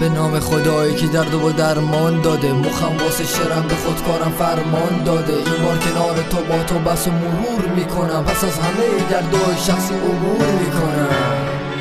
به نام خدایی که درد و درمان داده، مخم واسه شرم به خودکارم فرمان داده. این بار کنار تو با تو بس و مرور میکنم، پس از همه دردهای شخصی عبور میکنم.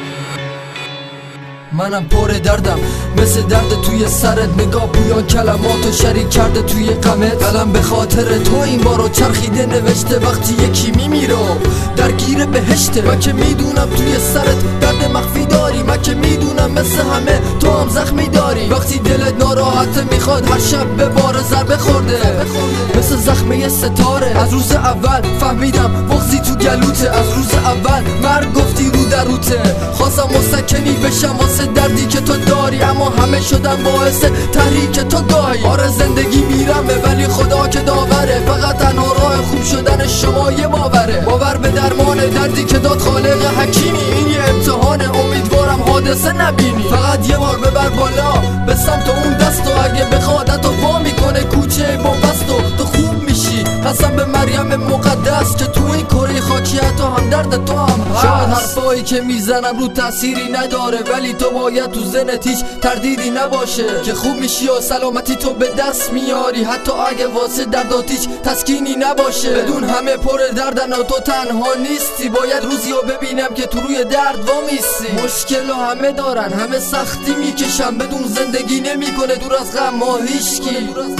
منم پر دردم مثل درد توی سرت، نگاه پویان کلماتو شریک کرده توی غمت. قلم به خاطر تو این بارو چرخیده نوشته، وقتی یکی میمیره درگیر بهشته. من که میدونم توی سرت درد مخفی داری، من که میدونم مثل همه تو هم زخمی داری. وقتی دلت ناراحته میخواد هر شب به بار ضربه خورده، مثل زخمه ستاره. از روز اول فهمیدم بغضی تو گلوته، از روز اول مرگ گفتی رو دروته. خواستم مسکنی بشم واسه دردی که تو داری، اما همه شدن باعث تحریک تو گاهی. آره زندگی میرمه ولی خدا که داوره، فقط تنها راه خوب شدن شما یه باوره. باور به درمان دردی که داد خالق حکیمی، این یه امتحانه امیدوارم حادثه نبینی. فقط یه بار ببر بالا به سمت اون دستو، اگه بخواد تو پا میکنه کوچه بومبستو. تو خوب میشی قسم به مریم مقدس که تو این کره خاکیت و هم درد تو هم هست. شاید حرفایی که میزنم رو تأثیری نداره، ولی تو باید تو ذهنت هیچ تردیدی نباشه که خوب میشی و سلامتی تو به دست میاری، حتی اگه واسه دردات هیچ تسکینی نباشه. بدون همه پر دردن و تو تنها نیستی، باید روزی رو ببینم که تو روی درد وامیستی. مشکل و همه دارن، همه سختی میکشن، بدون زندگی نمیکنه دور از غم ما هیچکی.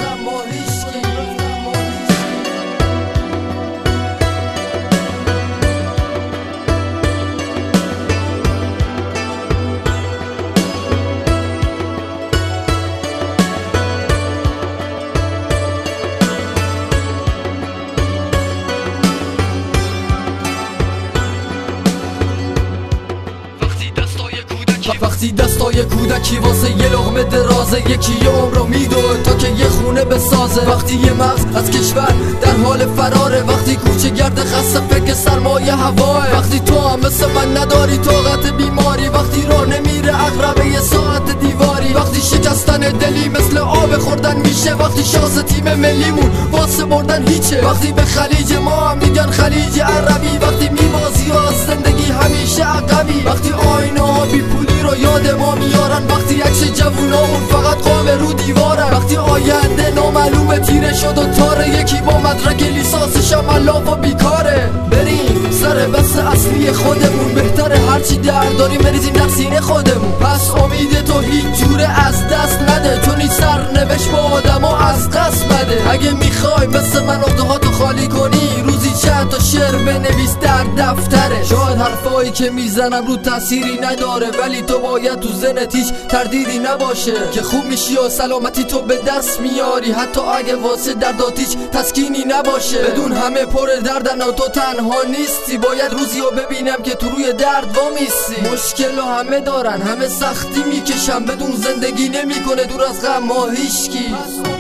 وقتی دستای کودکی واسه یه لقمه درازه، یکی یه عمر رو میدوه تا که یه خونه بسازه. وقتی یه مغز از کشور در حال فراره، وقتی کوچه گرد خسته فکر سرمایه هواه. وقتی تو هم مثل من نداری طاقت بیماری، وقتی راه نمیره عقربه یه ساعت دیواری. وقتی شکستن دلی مثل آب خوردن میشه، وقتی شانس تیم ملیمون واسه بردن هیچه. وقتی به خلیج ما هم میگن خلیج عربی، وقتی میبازی از زندگی همیشه عقبی. وقتی آینه ها بی پولی رو یاد ما میارن، وقتی عکس جوونامون فقط قاب رو دیوارن. وقتی آینده نامعلومه تیره شد و تاره، یکی با مدرک لیسانسش هم ملاف و بیکاره. بریم سر بس اصلی خودمون، بهتره هرچی درد داریم بریزیم در سینه خودمون. پس امید تو هیچ جوره از دست نده، چون این سرنوشت با آدم ها از قصد بده. اگه میخوای مثل من عقدهاتو خالی کنی، روزی چند تا شعر بنویس در دفتره. شاید حرفایی که میزنم رو تأثیری نداره، ولی تو باید تو ذهنت هیچ تردیدی نباشه که خوب میشی و سلامتی تو به دست میاری، حتی اگه واسه دردات هیچ تسکینی نباشه. بدون همه پر دردن و تو تنها نیستی، باید روزی رو ببینم که تو روی درد وامیستی. مشکل و همه دارن، همه سختی میکشن، بدون زندگی نمیکنه دور از غم ما هیچکی.